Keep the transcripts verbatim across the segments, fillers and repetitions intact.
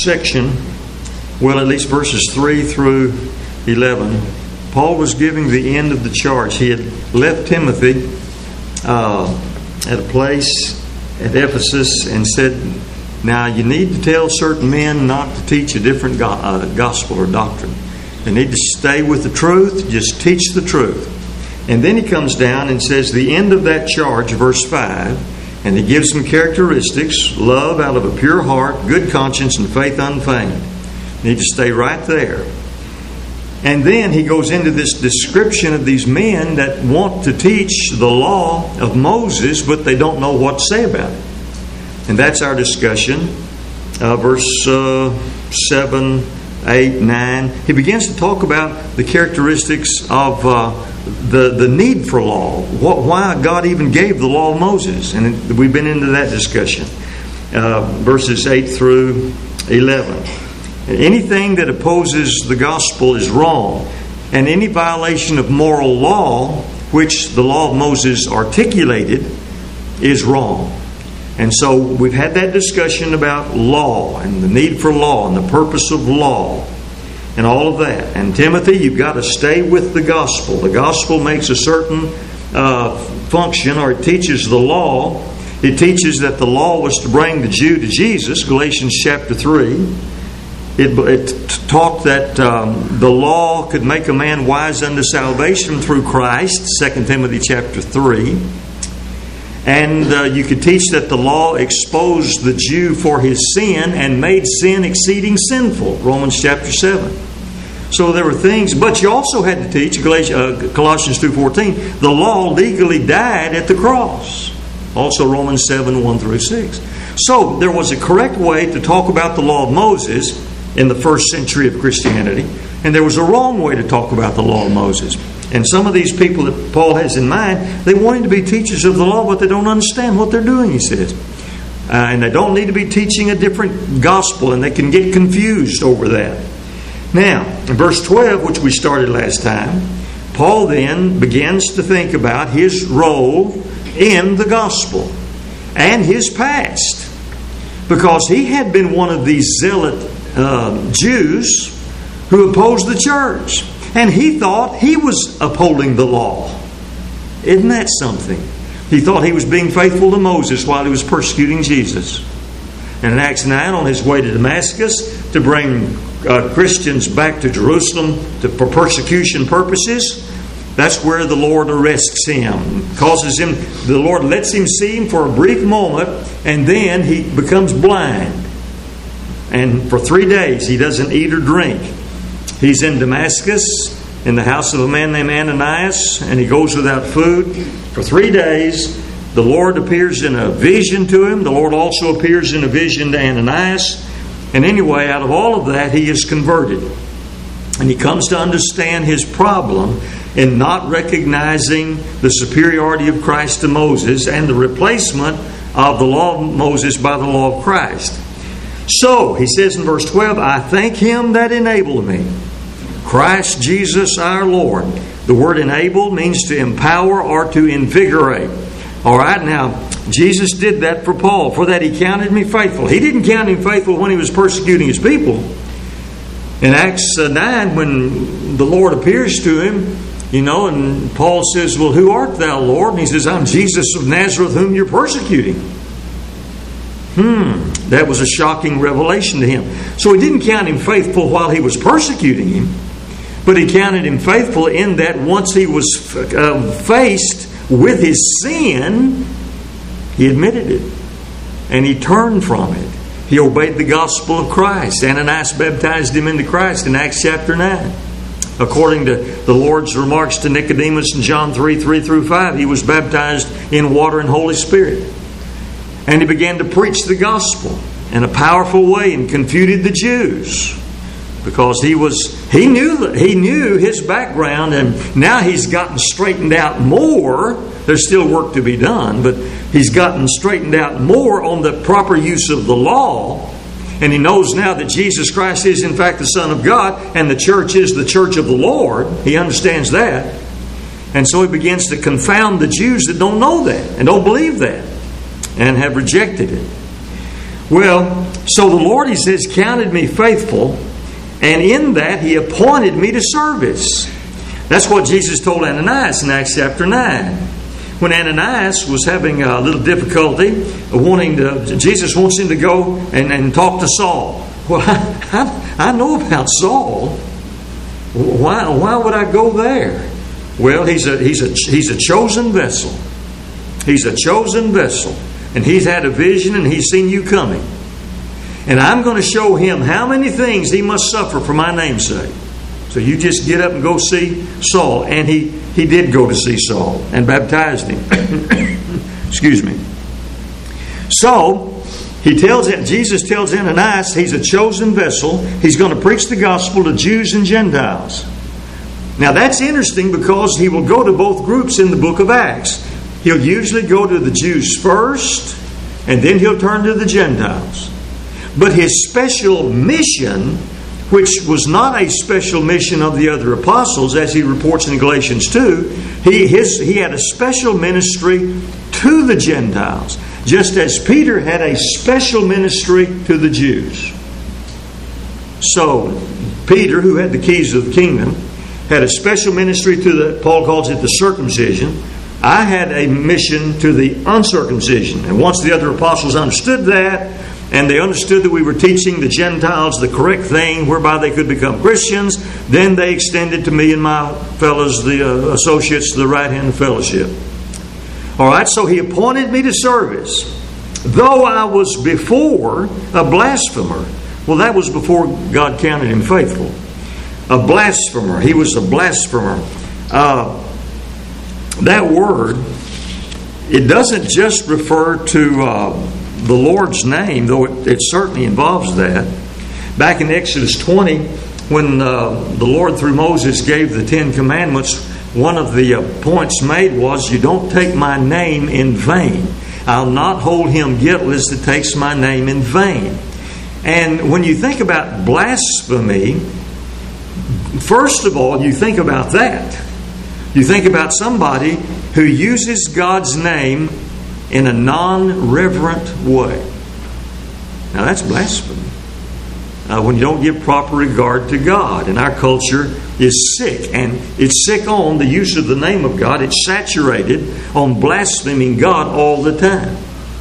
section, well, at least verses three through eleven, Paul was giving the end of the charge. He had left Timothy uh, at a place at Ephesus and said, now you need to tell certain men not to teach a different go- uh, gospel or doctrine. They need to stay with the truth, just teach the truth. And then he comes down and says the end of that charge, verse five, and he gives some characteristics: love out of a pure heart, good conscience, and faith unfeigned. You need to stay right there. And then he goes into this description of these men that want to teach the law of Moses, but they don't know what to say about it. And that's our discussion. Uh, verse uh, seven, eight, nine. He begins to talk about the characteristics of uh, the, the need for law. What, why God even gave the law of Moses. And we've been into that discussion. Uh, verses eight through eleven. Anything that opposes the gospel is wrong. And any violation of moral law, which the law of Moses articulated, is wrong. And so we've had that discussion about law and the need for law and the purpose of law and all of that. And Timothy, you've got to stay with the gospel. The gospel makes a certain uh, function, or it teaches the law. It teaches that the law was to bring the Jew to Jesus, Galatians chapter three. It, it taught that um, the law could make a man wise unto salvation through Christ, Second Timothy chapter three. And uh, you could teach that the law exposed the Jew for his sin and made sin exceeding sinful, Romans chapter seven. So there were things, but you also had to teach, Colossians two fourteen, the law legally died at the cross, also Romans seven, one through six. So there was a correct way to talk about the law of Moses in the first century of Christianity, and there was a wrong way to talk about the law of Moses. And some of these people that Paul has in mind, they want him to be teachers of the law, but they don't understand what they're doing, he says. Uh, and they don't need to be teaching a different gospel, and they can get confused over that. Now, in verse twelve, which we started last time, Paul then begins to think about his role in the gospel and his past. Because he had been one of these zealot uh, Jews who opposed the church. And he thought he was upholding the law. Isn't that something? He thought he was being faithful to Moses while he was persecuting Jesus. And in Acts nine, on his way to Damascus to bring uh, Christians back to Jerusalem to, for persecution purposes, that's where the Lord arrests him. Causes him, the Lord lets him see him for a brief moment, and then he becomes blind. And for three days he doesn't eat or drink. He's in Damascus, in the house of a man named Ananias, and he goes without food for three days. The Lord appears in a vision to him. The Lord also appears in a vision to Ananias. And anyway, out of all of that, he is converted. And he comes to understand his problem in not recognizing the superiority of Christ to Moses and the replacement of the law of Moses by the law of Christ. So, he says in verse twelve, I thank Him that enabled me, Christ Jesus our Lord. The word enable means to empower or to invigorate. All right, now, Jesus did that for Paul. For that He counted me faithful. He didn't count him faithful when he was persecuting his people. In Acts nine, when the Lord appears to him, you know, and Paul says, well, who art thou, Lord? And he says, I'm Jesus of Nazareth, whom you're persecuting. Hmm, that was a shocking revelation to him. So he didn't count him faithful while he was persecuting him, but he counted him faithful in that once he was uh, faced with his sin, he admitted it. And he turned from it. He obeyed the gospel of Christ. Ananias baptized him into Christ in Acts chapter nine. According to the Lord's remarks to Nicodemus in John three, three through five, he was baptized in water and Holy Spirit. And he began to preach the gospel in a powerful way and confuted the Jews. Because he was he knew he knew his background, and now he's gotten straightened out more. There's still work to be done, but he's gotten straightened out more on the proper use of the law. And he knows now that Jesus Christ is in fact the Son of God, and the church is the church of the Lord. He understands that. And so he begins to confound the Jews that don't know that and don't believe that and have rejected it. Well, So the Lord, he says, counted me faithful, and in that he appointed me to service. That's what Jesus told Ananias in Acts chapter nine. When Ananias was having a little difficulty, wanting to, Jesus wants him to go and, and talk to Saul. Well, I, I, I know about Saul. Why, why would I go there? Well, he's a, he's a, he's a chosen vessel. He's a chosen vessel. And he's had a vision and he's seen you coming. And I'm going to show him how many things he must suffer for my name's sake. So you just get up and go see Saul. And he, he did go to see Saul and baptized him. Excuse me. So, he tells it, Jesus tells Ananias he's a chosen vessel. He's going to preach the gospel to Jews and Gentiles. Now that's interesting because he will go to both groups in the book of Acts. He'll usually go to the Jews first, and then he'll turn to the Gentiles. But his special mission, which was not a special mission of the other apostles, as he reports in Galatians two, he, his, he had a special ministry to the Gentiles, just as Peter had a special ministry to the Jews. So, Peter, who had the keys of the kingdom, had a special ministry to the, Paul calls it the circumcision. I had a mission to the uncircumcision. And once the other apostles understood that, and they understood that we were teaching the Gentiles the correct thing whereby they could become Christians, then they extended to me and my fellows, the uh, associates, the right hand of fellowship. All right, so he appointed me to service, though I was before a blasphemer. Well, that was before God counted him faithful. A blasphemer. He was a blasphemer. Uh, that word, it doesn't just refer to uh, the Lord's name, though it, it certainly involves that. Back in Exodus twenty, when uh, the Lord through Moses gave the Ten Commandments, one of the uh, points made was, you don't take my name in vain. I'll not hold him guiltless that takes my name in vain. And when you think about blasphemy, first of all, you think about that. You think about somebody who uses God's name in a non-reverent way. Now that's blasphemy. Uh, when you don't give proper regard to God. And our culture is sick. And it's sick on the use of the name of God. It's saturated on blaspheming God all the time.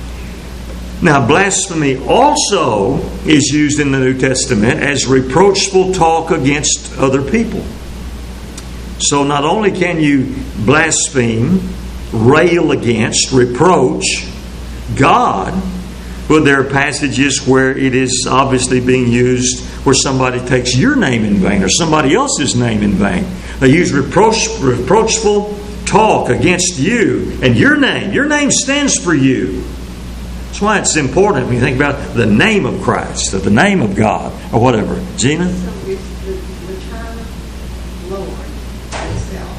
Now, blasphemy also is used in the New Testament as reproachful talk against other people. So not only can you blaspheme, rail against, reproach God, but there are passages where it is obviously being used where somebody takes your name in vain or somebody else's name in vain. They use reproach, reproachful talk against you and your name. Your name stands for you. That's why it's important when you think about the name of Christ or the name of God or whatever. Gina? So it's the, the term Lord itself.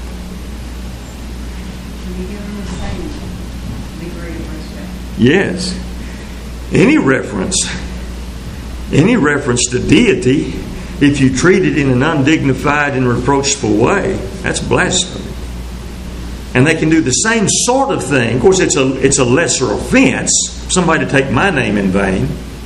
Can you give him the same degree of respect? Yes. Any reference, any reference to deity, if you treat it in an undignified and reproachful way, that's blasphemy. And they can do the same sort of thing. Of course, it's a it's a lesser offense, somebody to take my name in vain.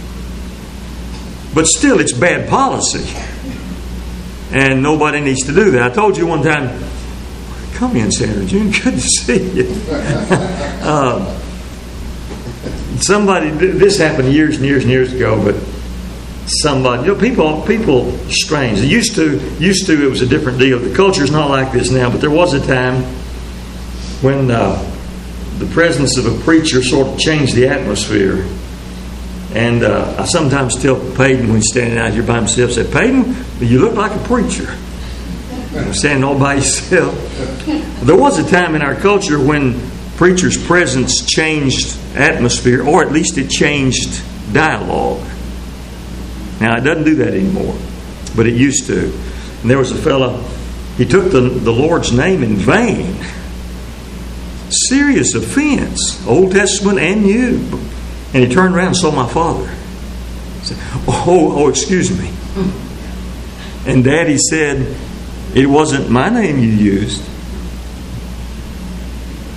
But still, it's bad policy. And nobody needs to do that. I told you one time, come in, Sandra June, good to see you. uh, Somebody, this happened years and years and years ago, but somebody, you know, people, people, strange. It used to, used to, it was a different deal. The culture's not like this now, but there was a time when uh, the presence of a preacher sort of changed the atmosphere. And uh, I sometimes tell Peyton when he's standing out here by himself, I say, Peyton, you look like a preacher. You're standing all by yourself. There was a time in our culture when preacher's presence changed atmosphere, or at least it changed dialogue. Now, it doesn't do that anymore, but it used to. And there was a fellow, he took the, the Lord's name in vain. Serious offense, Old Testament and New. And he turned around and saw my father. He said, oh, oh, excuse me. And Daddy said, it wasn't my name you used.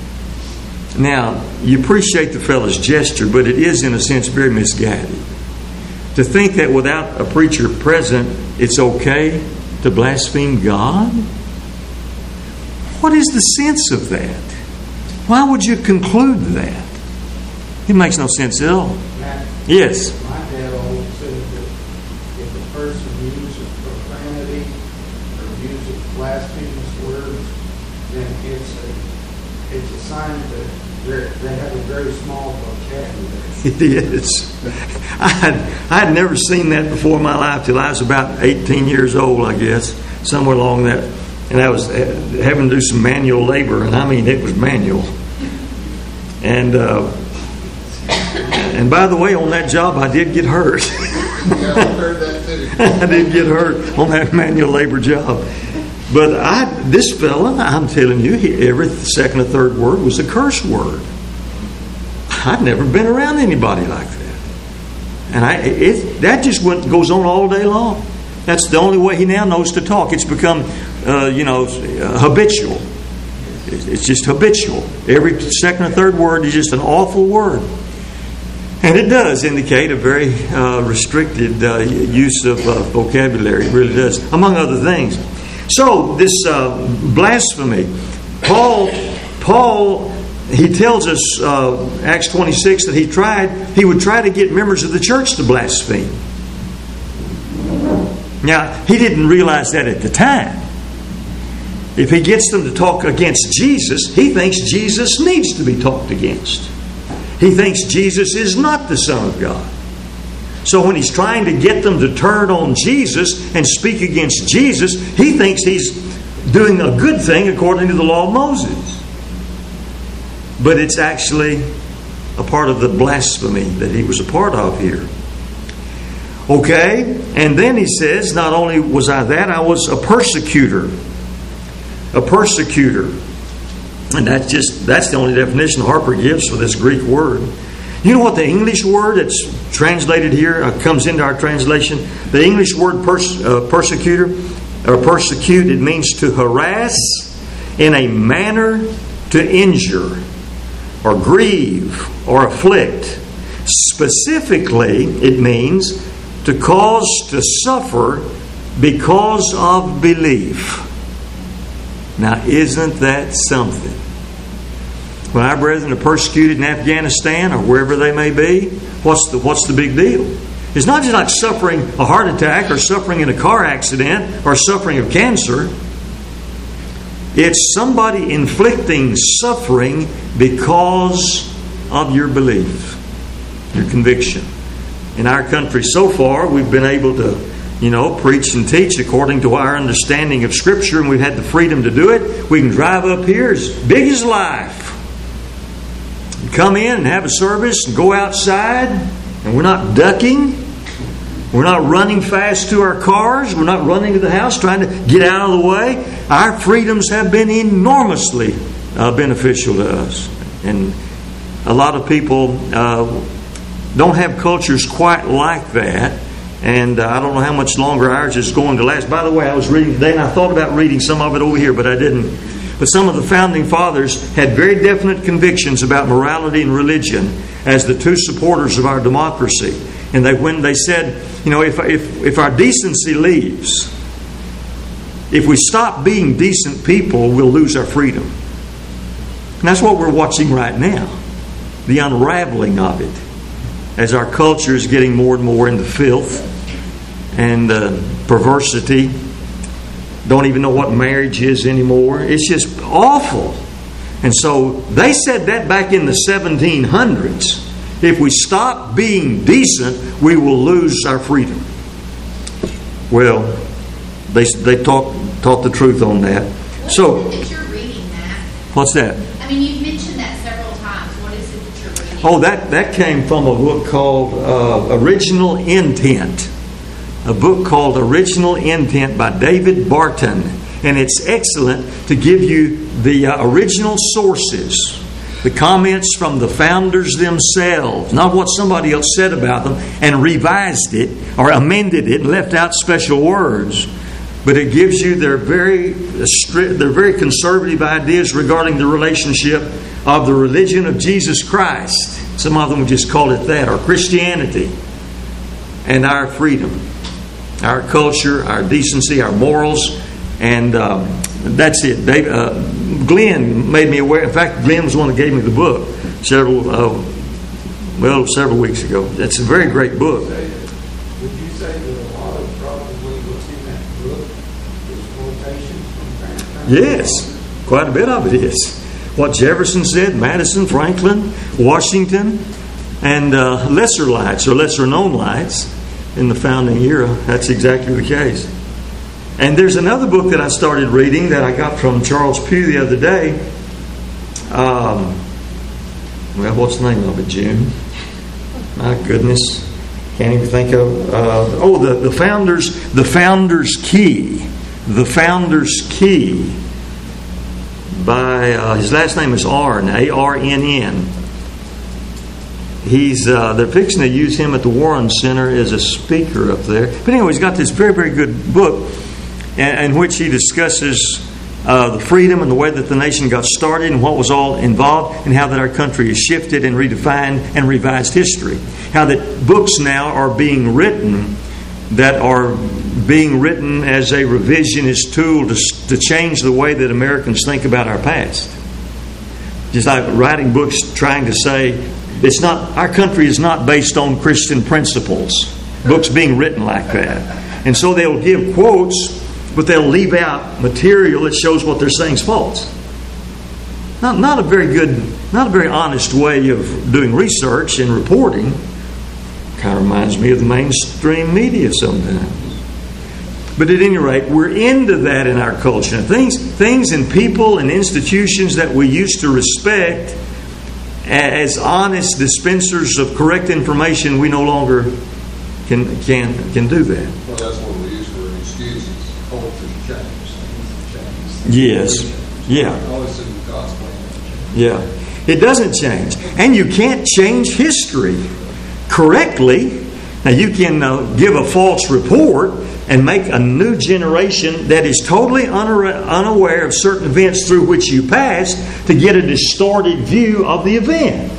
Now, you appreciate the fellow's gesture, but it is, in a sense, very misguided. To think that without a preacher present, it's okay to blaspheme God? What is the sense of that? Why would you conclude that? It makes no sense at all. Matt, Yes. my dad always said that if a person uses profanity or uses blasphemous words, then it's a, it's a sign that they're, they have a very small vocabulary. It is. I had, I had never seen that before in my life till I was about eighteen years old, I guess, somewhere along that. And I was having to do some manual labor, and I mean, it was manual. And uh, and by the way, on that job, I did get hurt. Yeah, I heard that too. I did get hurt on that manual labor job. But I, this fella, I'm telling you, he, every second or third word was a curse word. I'd never been around anybody like that. And I, it, that just went, goes on all day long. That's the only way he now knows to talk. It's become, uh, you know, uh, habitual. It's just habitual. Every second or third word is just an awful word. And it does indicate a very uh, restricted uh, use of uh, vocabulary. It really does, among other things. So, this uh, blasphemy, Paul, Paul, he tells us, uh, Acts twenty-six, that he tried, he would try to get members of the church to blaspheme. Now, he didn't realize that at the time. If he gets them to talk against Jesus, he thinks Jesus needs to be talked against. He thinks Jesus is not the Son of God. So when he's trying to get them to turn on Jesus and speak against Jesus, he thinks he's doing a good thing according to the law of Moses. But it's actually a part of the blasphemy that he was a part of here. Okay, and then he says, not only was I that, I was a persecutor. A persecutor. And that's just, that's the only definition Harper gives for this Greek word. You know what the English word that's translated here uh, comes into our translation? The English word pers- uh, persecutor or persecute, it means to harass in a manner to injure or grieve or afflict. Specifically, it means to cause to suffer because of belief. Now, isn't that something? When our brethren are persecuted in Afghanistan or wherever they may be, what's the what's the big deal? It's not just like suffering a heart attack or suffering in a car accident or suffering of cancer. It's somebody inflicting suffering because of your belief, your conviction. In our country so far, we've been able to, you know, preach and teach according to our understanding of Scripture, and we've had the freedom to do it. We can drive up here as big as life. Come in and have a service and go outside, and we're not ducking. We're not running fast to our cars. We're not running to the house trying to get out of the way. Our freedoms have been enormously uh, beneficial to us. And a lot of people uh, don't have cultures quite like that. And uh, I don't know how much longer ours is going to last. By the way, I was reading today, and I thought about reading some of it over here, but I didn't. But some of the founding fathers had very definite convictions about morality and religion as the two supporters of our democracy. And they, when they said, you know, if, if, if our decency leaves, if we stop being decent people, we'll lose our freedom. And that's what we're watching right now. The unraveling of it. As our culture is getting more and more into filth and uh, perversity. Don't even know what marriage is anymore. It's just awful. And so they said that back in the seventeen hundreds. If we stop being decent, we will lose our freedom. Well, they they talk, taught the truth on that. What So, is it that you're reading, Matt? What's that? I mean, you've mentioned that several times. What is it that you're reading? Oh, that, that came from a book called uh, Original Intent. A book called Original Intent by David Barton. And it's excellent to give you the uh, original sources, the comments from the founders themselves, not what somebody else said about them, and revised it or amended it and left out special words. But it gives you their very strict, their very conservative ideas regarding the relationship of the religion of Jesus Christ. Some of them would just call it that, or Christianity. and our freedom, our culture, our decency, our morals, and um, that's it. Dave, uh, Glenn made me aware. In fact, Glenn was the one that gave me the book several, uh, well, several weeks ago. It's a very great book. Would you say that a lot of probably what's in that book is quotations from Franklin? Yes, quite a bit of it is. What Jefferson said, Madison, Franklin, Washington, and uh, lesser lights or lesser known lights in the founding era. That's exactly the case. And there's another book that I started reading that I got from Charles Pugh the other day. Um, well, what's the name of it, June? My goodness, can't even think of. Uh, oh, the the founders, the Founder's Key, the Founder's Key. By uh, his last name is Arnn, A R N N. He's uh, they're fixing to use him at the Warren Center as a speaker up there. But anyway, he's got this very very good book in, in which he discusses uh, the freedom and the way that the nation got started and what was all involved, and how that our country has shifted and redefined and revised history. How that books now are being written that are being written as a revisionist tool to, to change the way that Americans think about our past. Just like writing books trying to say it's not, our country is not based on Christian principles. Books being written like that. And so they'll give quotes, but they'll leave out material that shows what they're saying is false. Not, not a very good, not a very honest way of doing research and reporting. Kind of reminds me of the mainstream media sometimes. But at any rate, we're into that in our culture. Things, things and people and institutions that we used to respect as honest dispensers of correct information, we no longer can can can do that. Well, that's what we use for excuses. Culture change, things change. Yes. Yeah. Always in the gospel. Yeah. It doesn't change, and you can't change history correctly. Now you can uh, give a false report and make a new generation that is totally unaware of certain events through which you passed to get a distorted view of the event.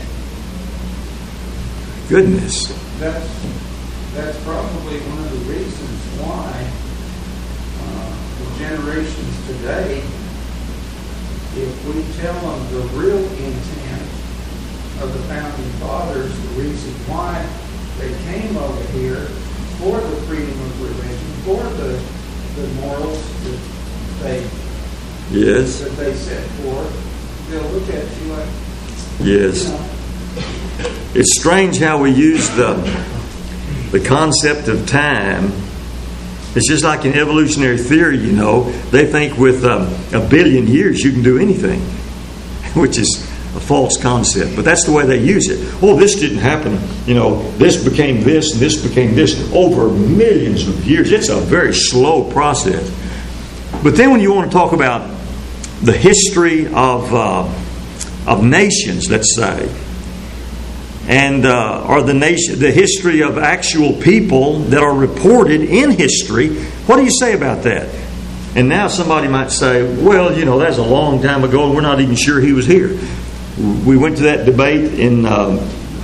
Goodness. That's, that's probably one of the reasons why uh, the generations today, if we tell them the real intent of the Founding Fathers, the reason why they came over here for the freedom of religion, for the, the morals that they yes. that they set forth, they'll look at you like, yes. You know. It's strange how we use the the concept of time. It's just like in evolutionary theory, you know. They think with um, a billion years you can do anything, which is a false concept, but that's the way they use it. Oh, this didn't happen, you know, this became this and this became this over millions of years. It's a very slow process. But then when you want to talk about the history of uh, of nations, let's say, and uh, or the nation, the history of actual people that are reported in history, what do you say about that? And now somebody might say, well, you know, that's a long time ago and we're not even sure he was here. We went to that debate in uh,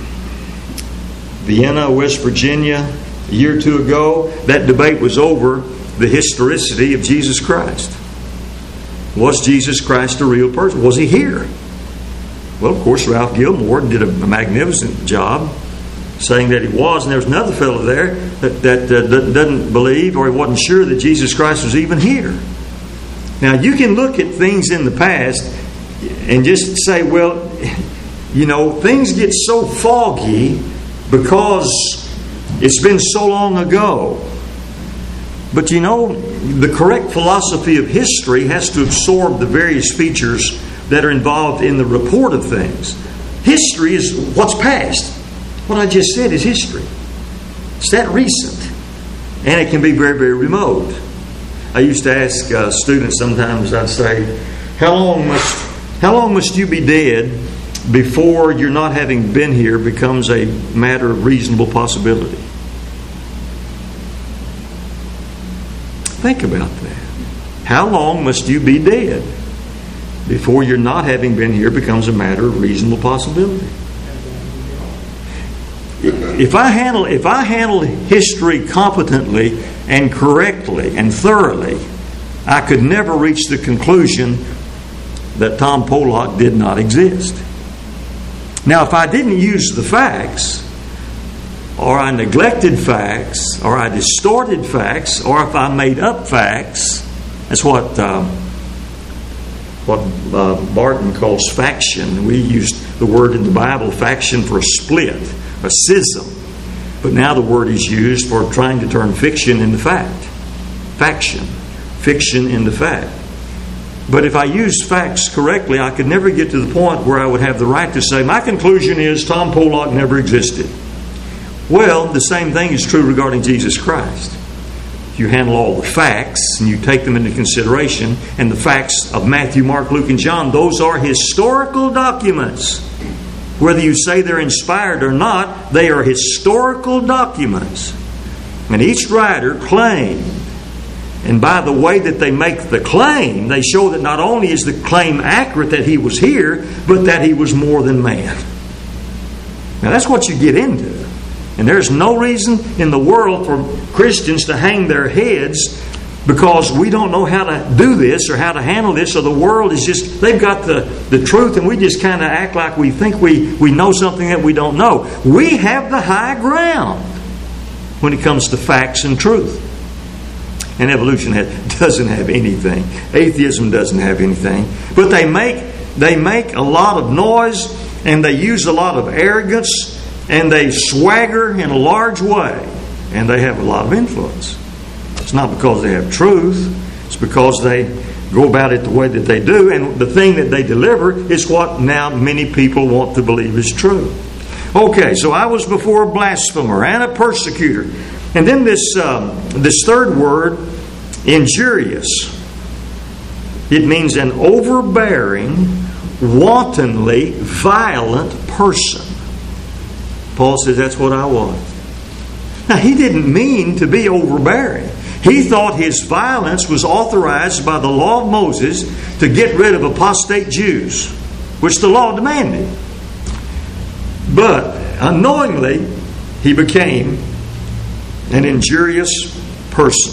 Vienna, West Virginia, a year or two ago. That debate was over the historicity of Jesus Christ. Was Jesus Christ a real person? Was he here? Well, of course, Ralph Gilmore did a magnificent job saying that he was, and there was another fellow there that, that uh, doesn't believe, or he wasn't sure that Jesus Christ was even here. Now, you can look at things in the past and just say, well, you know, things get so foggy because it's been so long ago. But you know, the correct philosophy of history has to absorb the various features that are involved in the report of things. History is what's past. What I just said is history. It's that recent. And it can be very, very remote. I used to ask uh, students sometimes, I'd say, how long must how long must you be dead before your not having been here becomes a matter of reasonable possibility? Think about that. How long must you be dead before your not having been here becomes a matter of reasonable possibility? if I handle if I handled history competently and correctly and thoroughly, I could never reach the conclusion that Tom Pollock did not exist. Now, if I didn't use the facts, or I neglected facts, or I distorted facts, or if I made up facts, that's what uh, what uh, Barton calls faction. We used the word in the Bible, faction, for a split, a schism. But now the word is used for trying to turn fiction into fact. Faction. Fiction into fact. But if I used facts correctly, I could never get to the point where I would have the right to say, my conclusion is Tom Pollock never existed. Well, the same thing is true regarding Jesus Christ. If you handle all the facts and you take them into consideration, and the facts of Matthew, Mark, Luke, and John, those are historical documents. Whether you say they're inspired or not, they are historical documents. And each writer claimed, and by the way that they make the claim, they show that not only is the claim accurate that he was here, but that he was more than man. Now that's what you get into. And there's no reason in the world for Christians to hang their heads because we don't know how to do this or how to handle this, or the world is just, they've got the, the truth and we just kind of act like we think we, we know something that we don't know. We have the high ground when it comes to facts and truth. And evolution has, doesn't have anything. Atheism doesn't have anything. But they make they make a lot of noise, and they use a lot of arrogance, and they swagger in a large way, and they have a lot of influence. It's not because they have truth. It's because they go about it the way that they do, and the thing that they deliver is what now many people want to believe is true. Okay, so I was before a blasphemer and a persecutor. And then this um, this third word, injurious. It means an overbearing, wantonly violent person. Paul says that's what I was. Now, he didn't mean to be overbearing. He thought his violence was authorized by the law of Moses to get rid of apostate Jews, which the law demanded. But unknowingly, he became an injurious person.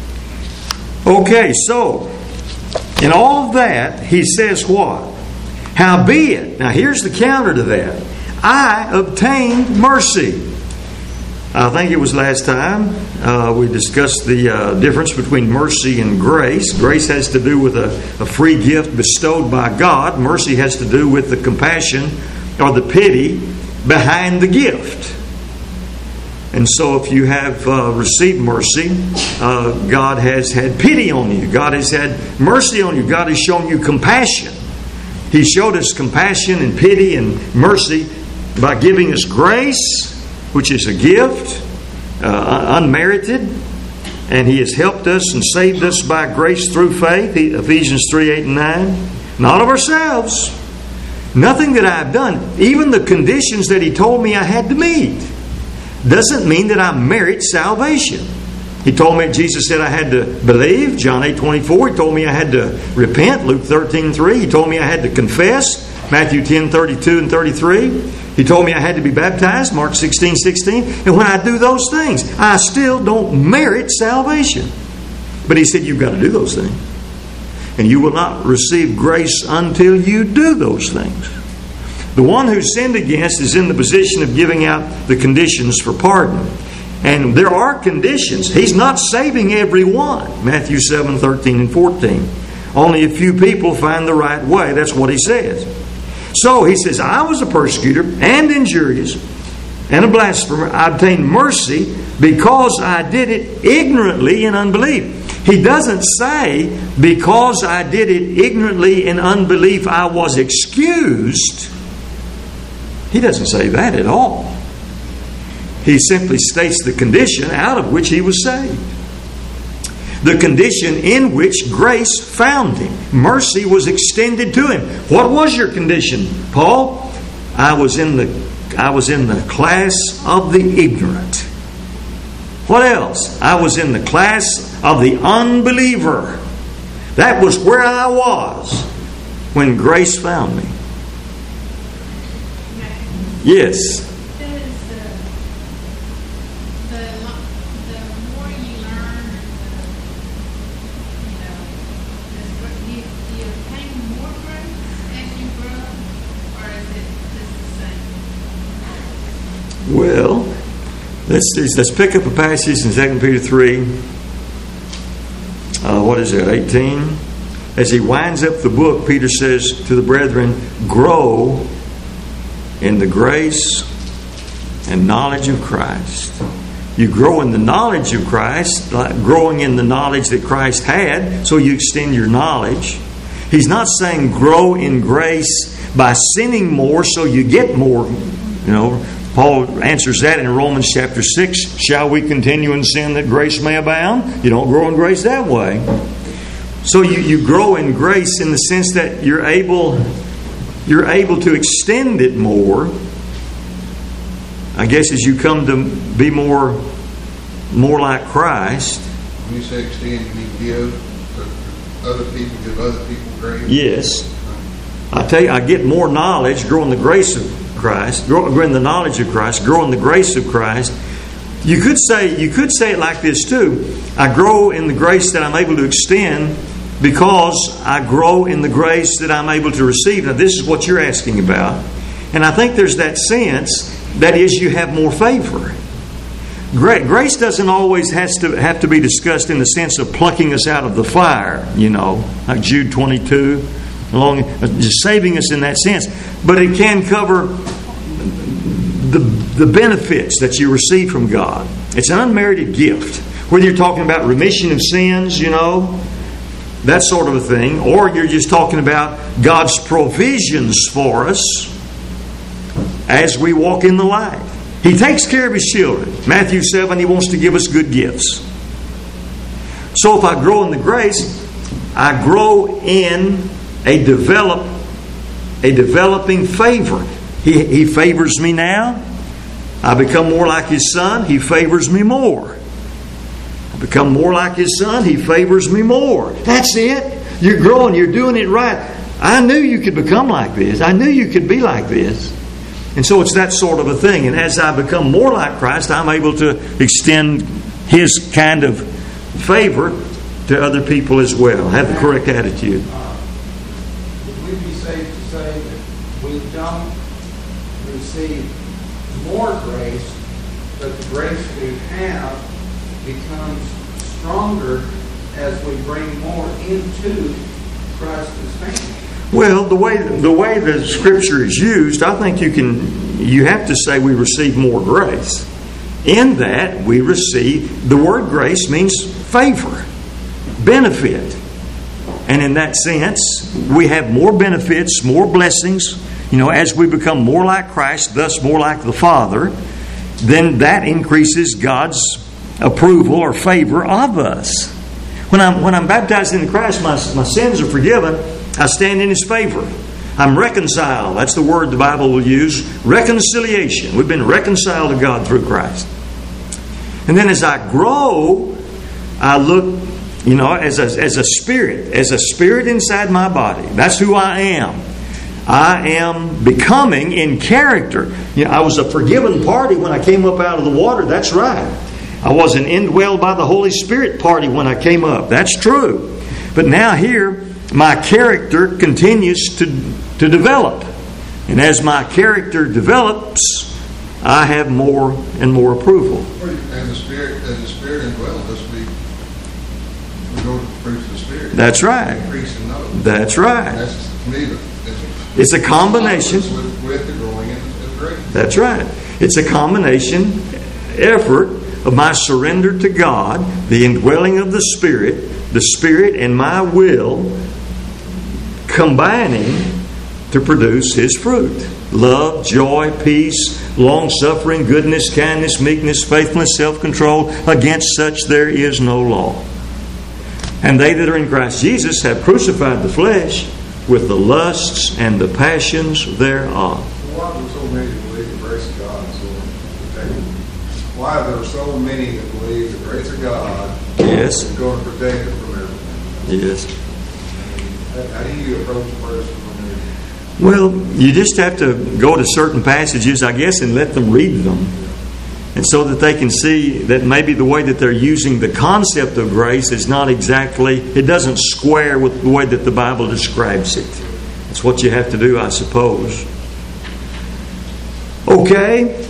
Okay, so in all of that, he says what? Howbeit, now here's the counter to that. I obtained mercy. I think it was last time uh, we discussed the uh, difference between mercy and grace. Grace has to do with a, a free gift bestowed by God. Mercy has to do with the compassion or the pity behind the gift. And so if you have uh, received mercy, uh, God has had pity on you. God has had mercy on you. God has shown you compassion. He showed us compassion and pity and mercy by giving us grace, which is a gift, uh, unmerited. And He has helped us and saved us by grace through faith, Ephesians three, eight, and nine. Not of ourselves. Nothing that I've done. Even the conditions that He told me I had to meet doesn't mean that I merit salvation. He told me, Jesus said I had to believe, John eight, twenty-four. He told me I had to repent, Luke thirteen, three. He told me I had to confess, Matthew ten, thirty-two and thirty-three. He told me I had to be baptized, Mark sixteen, sixteen. And when I do those things, I still don't merit salvation. But He said, you've got to do those things. And you will not receive grace until you do those things. The one who's sinned against is in the position of giving out the conditions for pardon. And there are conditions. He's not saving everyone. Matthew seven, thirteen and fourteen. Only a few people find the right way. That's what He says. So He says, I was a persecutor and injurious and a blasphemer. I obtained mercy because I did it ignorantly in unbelief. He doesn't say because I did it ignorantly in unbelief I was excused. He doesn't say that at all. He simply states the condition out of which he was saved. The condition in which grace found him. Mercy was extended to him. What was your condition, Paul? I was in the I was in the class of the ignorant. What else? I was in the class of the unbeliever. That was where I was when grace found me. Yes. Says, uh, Well, let's let's pick up a passage in Second Peter three. Uh, what is it, eighteen? As he winds up the book, Peter says to the brethren, grow in the grace and knowledge of Christ. You grow in the knowledge of Christ, like growing in the knowledge that Christ had, so you extend your knowledge. He's not saying grow in grace by sinning more so you get more. You know, Paul answers that in Romans chapter six. Shall we continue in sin that grace may abound? You don't grow in grace that way. So you, you grow in grace in the sense that you're able you're able to extend it more. I guess as you come to be more more like Christ. When you say extend, you mean give to other people, give other people grace? Yes. I tell you, I get more knowledge, grow in the grace of Christ, grow, grow in the knowledge of Christ, grow in the grace of Christ. You could say you could say it like this too. I grow in the grace that I'm able to extend because I grow in the grace that I'm able to receive. Now, this is what you're asking about. And I think there's that sense, that is, you have more favor. Grace doesn't always has to have to be discussed in the sense of plucking us out of the fire, you know, like Jude twenty-two, along, just saving us in that sense. But it can cover the, the benefits that you receive from God. It's an unmerited gift. Whether you're talking about remission of sins, you know, that sort of a thing, or you're just talking about God's provisions for us as we walk in the light. He takes care of His children. Matthew seven, He wants to give us good gifts. So if I grow in the grace, I grow in a develop, a developing favor. He, he favors me now. I become more like His Son. He favors me more. I become more like His Son. He favors me more. That's it. You're growing. You're doing it right. I knew you could become like this. I knew you could be like this. And so it's that sort of a thing. And as I become more like Christ, I'm able to extend His kind of favor to other people as well. Have the correct attitude. Uh, would we be safe to say that we don't receive more grace, but the grace we have becomes stronger as we bring more into Christ's family? Well, the way the way the Scripture is used, I think you can you have to say we receive more grace. In that we receive, the word grace means favor, benefit. And in that sense, we have more benefits, more blessings. You know, as we become more like Christ, thus more like the Father, then that increases God's approval or favor of us. When I'm when I'm baptized into Christ, my, my sins are forgiven. I stand in His favor. I'm reconciled. That's the word the Bible will use. Reconciliation. We've been reconciled to God through Christ. And then as I grow, I look, you know, as a, as a spirit, as a spirit inside my body. That's who I am. I am becoming in character. You know, I was a forgiven party when I came up out of the water. That's right. I was an indwelled by the Holy Spirit party when I came up. That's true. But now here, my character continues to, to develop. And as my character develops, I have more and more approval. As the Spirit, as the Spirit indwells us, we, we go to the fruits of the Spirit. That's right. Increase in knowledge. That's right. That's, to me, the, it's, it's a combination. With, with the growing of grace. That's right. It's a combination effort of my surrender to God, the indwelling of the Spirit, the Spirit and my will combining to produce His fruit. Love, joy, peace, long-suffering, goodness, kindness, meekness, faithfulness, self-control. Against such there is no law. And they that are in Christ Jesus have crucified the flesh with the lusts and the passions thereof. Why are there so many that believe the grace of God is so protected? Why are there so many that believe the grace of God Yes. is going to protect them from everything? Yes. How do you approach a person when they're... Well, you just have to go to certain passages, I guess, and let them read them. And so that they can see that maybe the way that they're using the concept of grace is not exactly, it doesn't square with the way that the Bible describes it. That's what you have to do, I suppose. Okay.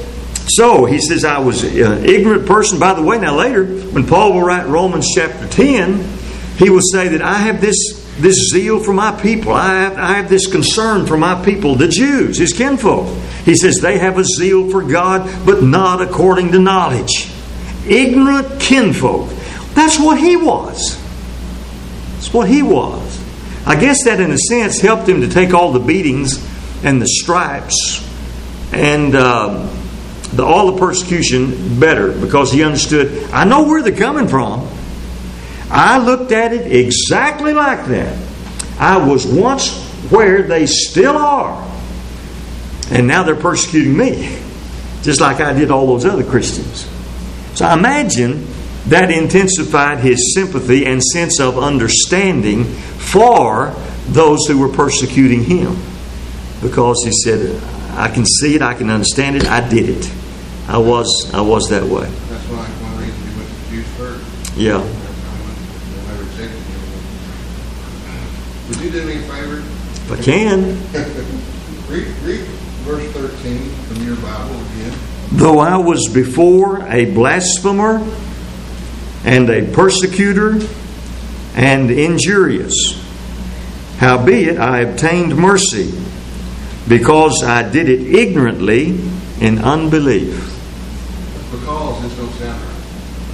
So he says, I was an ignorant person. By the way, now later, when Paul will write Romans chapter ten, he will say that I have this, this zeal for my people. I have, I have this concern for my people, the Jews, his kinfolk. He says they have a zeal for God, but not according to knowledge. Ignorant kinfolk. That's what he was. That's what he was. I guess that in a sense helped him to take all the beatings and the stripes and um, the, all the persecution better, because he understood, I know where they're coming from. I looked at it exactly like that. I was once where they still are. And now they're persecuting me, just like I did all those other Christians. So I imagine that intensified his sympathy and sense of understanding for those who were persecuting him. Because he said, I can see it, I can understand it, I did it. I was I was that way. That's why one reason he went to the Jews first. Yeah. They rejected him. Would you do me a favor? If I can. read, read verse thirteen from your Bible again. Though I was before a blasphemer and a persecutor and injurious, howbeit I obtained mercy, because I did it ignorantly in unbelief. Because this don't sound right.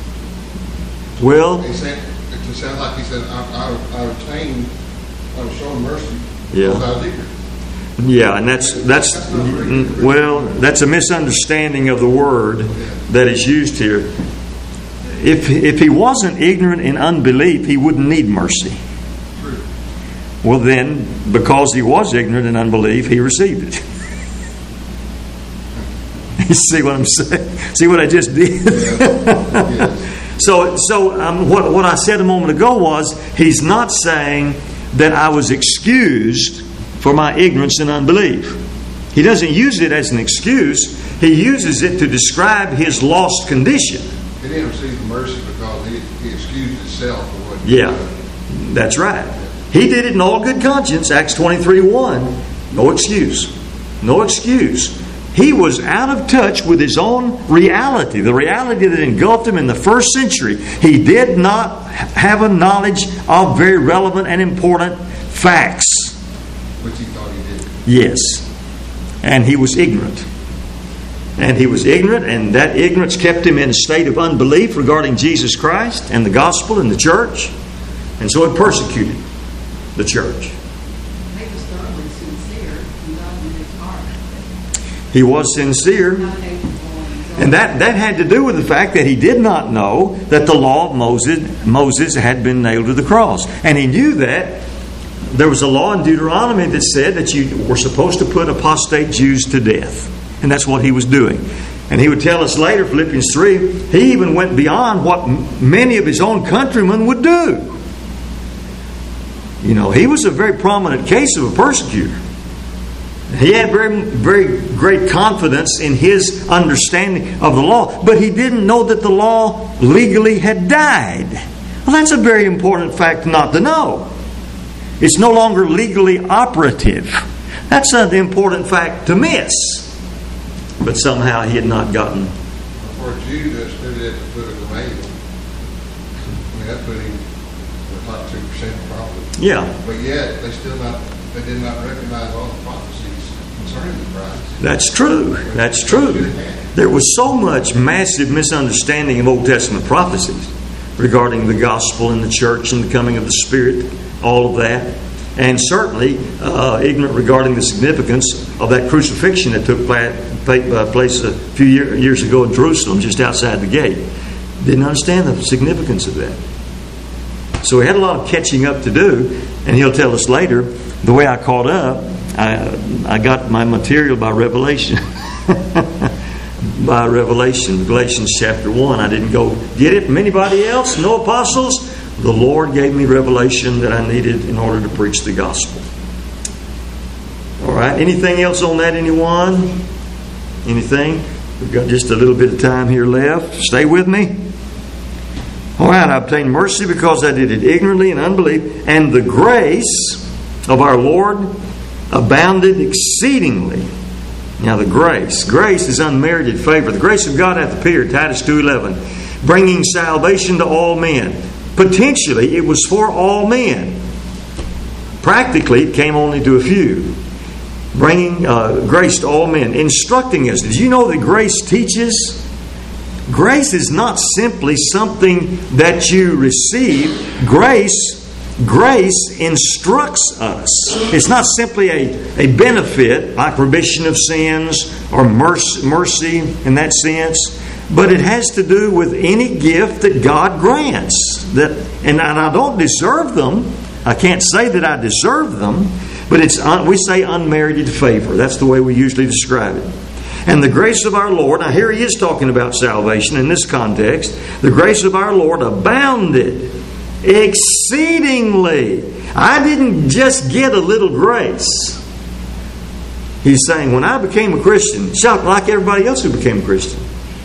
Well, He said, it just sounds like he said, I, I, I obtained, I was shown mercy. Yeah. Because I was ignorant. yeah, and that's that's well, that's a misunderstanding of the word that is used here. If if he wasn't ignorant in unbelief, he wouldn't need mercy. True. Well, then, because he was ignorant in unbelief, he received it. You see what I'm saying? See what I just did? Yes. So, so um, what what I said a moment ago was, he's not saying that I was excused for my ignorance and unbelief. He doesn't use it as an excuse. He uses it to describe his lost condition. He didn't receive the mercy because he, he excused himself for what he Yeah, did. that's right. He did it in all good conscience. Acts twenty-three one. No excuse. No excuse. He was out of touch with his own reality, the reality that engulfed him in the first century. He did not have a knowledge of very relevant and important facts. Which he thought he did. Yes. And he was ignorant. And he was ignorant, and that ignorance kept him in a state of unbelief regarding Jesus Christ and the gospel and the church. And so it persecuted the church. He was thoroughly sincere and God in his heart. He was sincere. Not capable of his own. And that, that had to do with the fact that he did not know that the law of Moses, Moses had been nailed to the cross. And he knew that there was a law in Deuteronomy that said that you were supposed to put apostate Jews to death. And that's what he was doing. And he would tell us later, Philippians three, he even went beyond what m- many of his own countrymen would do. You know, he was a very prominent case of a persecutor. He had very, very great confidence in his understanding of the law, but he didn't know that the law legally had died. Well, that's a very important fact not to know. It's no longer legally operative. That's an important fact to miss. But somehow he had not gotten. For a Jew that stood at the foot of the mail, I mean, that put him in the top two percent probably. Yeah, But yet, they still not, they did not recognize all the prophecies concerning the Christ. that's true. That's true. There was so much massive misunderstanding of Old Testament prophecies regarding the gospel and the church and the coming of the Spirit, all of that. And certainly uh, ignorant regarding the significance of that crucifixion that took place a few year, years ago in Jerusalem, just outside the gate. Didn't understand the significance of that. So he had a lot of catching up to do, and he'll tell us later, the way I caught up, I, I got my material by revelation. By revelation, Galatians chapter one. I didn't go get it from anybody else, no apostles. The Lord gave me revelation that I needed in order to preach the gospel. All right. Anything else on that, anyone? Anything? We've got just a little bit of time here left. Stay with me. All right. I obtained mercy because I did it ignorantly and unbelief. And the grace of our Lord abounded exceedingly Now the grace. Grace is unmerited favor. The grace of God hath appeared, Titus two eleven, bringing salvation to all men. Potentially, it was for all men. Practically, it came only to a few. Bringing uh, grace to all men. Instructing us. Did you know that grace teaches? Grace is not simply something that you receive. Grace Grace instructs us. It's not simply a, a benefit like remission of sins or mercy, mercy in that sense, but it has to do with any gift that God grants. That, and I don't deserve them. I can't say that I deserve them, but it's we say unmerited favor. That's the way we usually describe it. And the grace of our Lord, now here he is talking about salvation in this context, the grace of our Lord abounded exceedingly. I didn't just get a little grace. He's saying, when I became a Christian, shout like everybody else who became a Christian,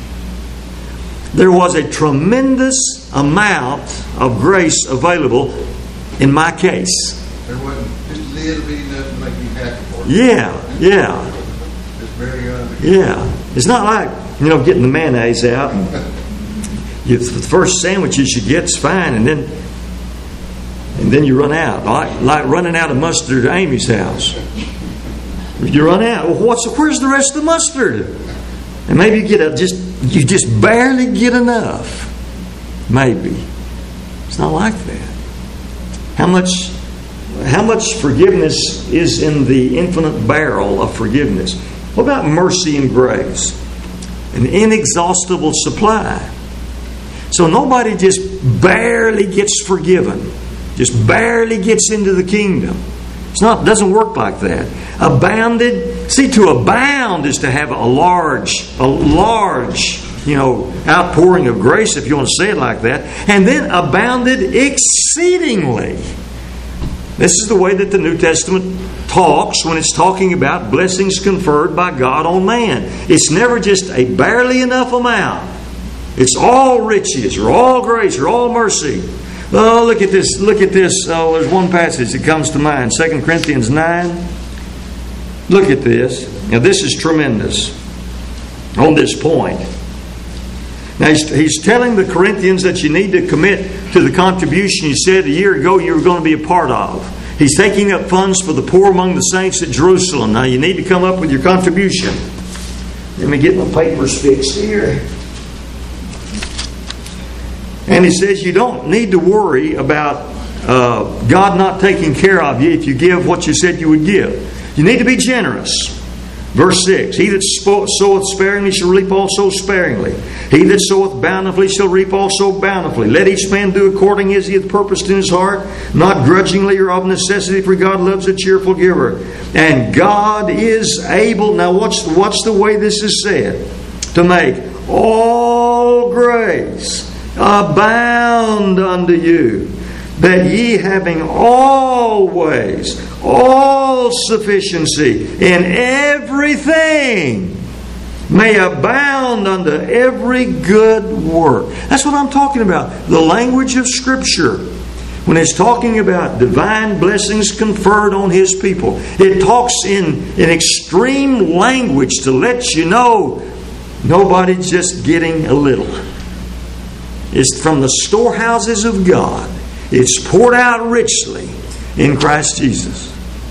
there was a tremendous amount of grace available in my case. There wasn't just a little bit enough to make you happy for it. Yeah, yeah. It's very under. Yeah. It's not like, you know, getting the mayonnaise out and you, the first sandwiches you get is fine, and then and then you run out. Like, like running out of mustard at Amy's house. You run out. Well, what's where's the rest of the mustard? And maybe you get a just you just barely get enough. Maybe. It's not like that. How much how much forgiveness is in the infinite barrel of forgiveness? What about mercy and grace? An inexhaustible supply. So nobody just barely gets forgiven. Just barely gets into the kingdom. It's not, it doesn't work like that. Abounded. See, to abound is to have a large, a large, you know, outpouring of grace, if you want to say it like that. And then abounded exceedingly. This is the way that the New Testament talks when it's talking about blessings conferred by God on man. It's never just a barely enough amount. It's all riches, or all grace, or all mercy. Oh, look at this. Look at this. Oh, there's one passage that comes to mind. Second Corinthians nine. Look at this. Now, this is tremendous on this point. Now, he's, he's telling the Corinthians that you need to commit to the contribution you said a year ago you were going to be a part of. He's taking up funds for the poor among the saints at Jerusalem. Now, you need to come up with your contribution. Let me get my papers fixed here. And he says you don't need to worry about uh, God not taking care of you if you give what you said you would give. You need to be generous. Verse six, he that soweth sparingly shall reap also sparingly. He that soweth bountifully shall reap also bountifully. Let each man do according as he hath purposed in his heart, not grudgingly or of necessity, for God loves a cheerful giver. And God is able, now watch, watch the way this is said, to make all grace abound unto you, that ye having always all sufficiency in everything may abound unto every good work. That's what I'm talking about. The language of Scripture. When it's talking about divine blessings conferred on His people, it talks in, in extreme language to let you know nobody's just getting a little. It's from the storehouses of God. It's poured out richly in Christ Jesus.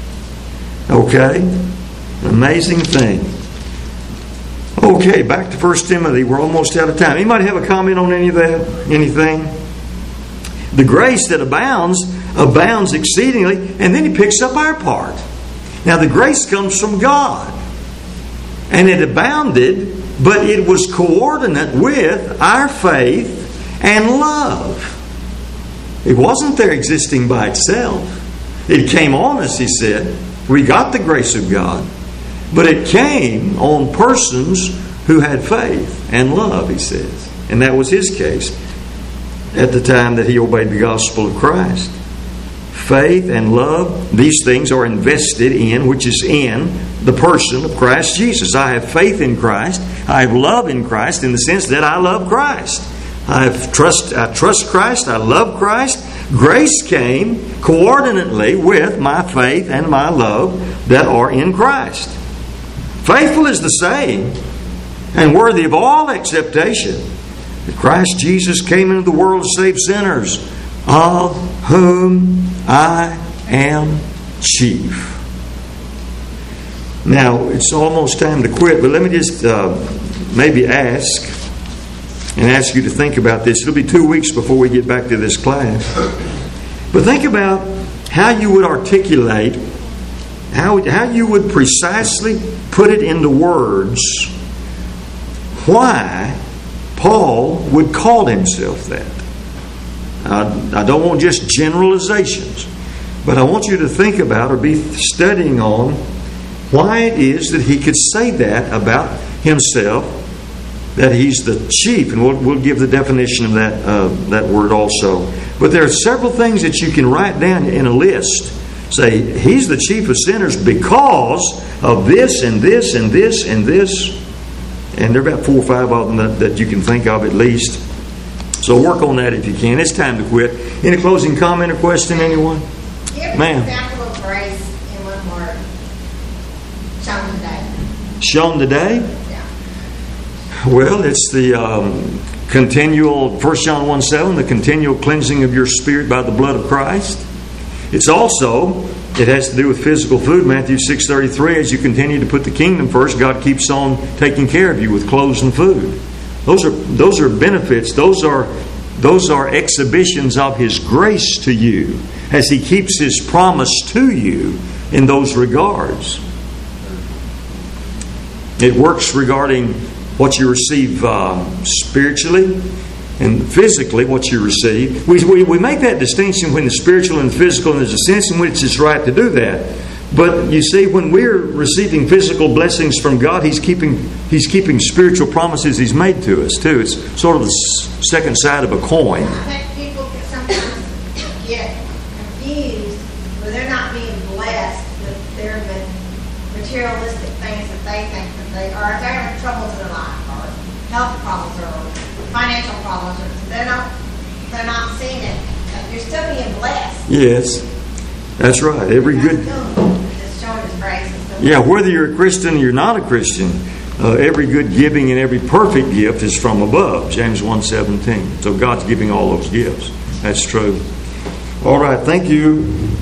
Okay? Amazing thing. Okay, back to First Timothy. We're almost out of time. Anybody have a comment on any of that? Anything? The grace that abounds, abounds exceedingly. And then he picks up our part. Now the grace comes from God. And it abounded, but it was coordinate with our faith and love. It wasn't there existing by itself. It came on us, he said. We got the grace of God. But it came on persons who had faith and love, he says. And that was his case at the time that he obeyed the gospel of Christ. Faith and love, these things are invested in, which is in the person of Christ Jesus. I have faith in Christ. I have love in Christ in the sense that I love Christ. I trust, I trust Christ. I love Christ. Grace came coordinately with my faith and my love that are in Christ. Faithful is the saying, and worthy of all acceptation, that Christ Jesus came into the world to save sinners, of whom I am chief. Now, it's almost time to quit, but let me just uh, maybe ask, and ask you to think about this. It'll be two weeks before we get back to this class. But think about how you would articulate, how, how you would precisely put it into words why Paul would call himself that. Uh, I don't want just generalizations, but I want you to think about or be studying on why it is that he could say that about himself, that he's the chief. And we'll, we'll give the definition of that, uh, that word also. But there are several things that you can write down in a list. Say, he's the chief of sinners because of this and this and this and this. And there are about four or five of them that, that you can think of at least. So work on that if you can. It's time to quit. Any closing comment or question, anyone? Give an Ma'am. example of grace in one word. Shown today. Shown today? Yeah. Well, it's the um, continual, First John one seven, the continual cleansing of your spirit by the blood of Christ. It's also, it has to do with physical food. Matthew six thirty-three, as you continue to put the kingdom first, God keeps on taking care of you with clothes and food. Those are those are benefits. Those are those are exhibitions of His grace to you as He keeps His promise to you in those regards. It works regarding what you receive uh, spiritually and physically, what you receive. We, we, we make that distinction between the spiritual and the physical, and there's a sense in which it's right to do that. But you see, when we're receiving physical blessings from God, He's keeping He's keeping spiritual promises He's made to us too. It's sort of the second side of a coin. I think people can sometimes get confused where they're not being blessed with their materialistic things that they think that they are. If they're having troubles in their life, or health problems, or financial problems, or they're not they're not seeing it. You're still being blessed. Yes, that's right. Every good. Yeah, whether you're a Christian or you're not a Christian, uh, every good giving and every perfect gift is from above. James one seventeen. So God's giving all those gifts. That's true. All right. Thank you.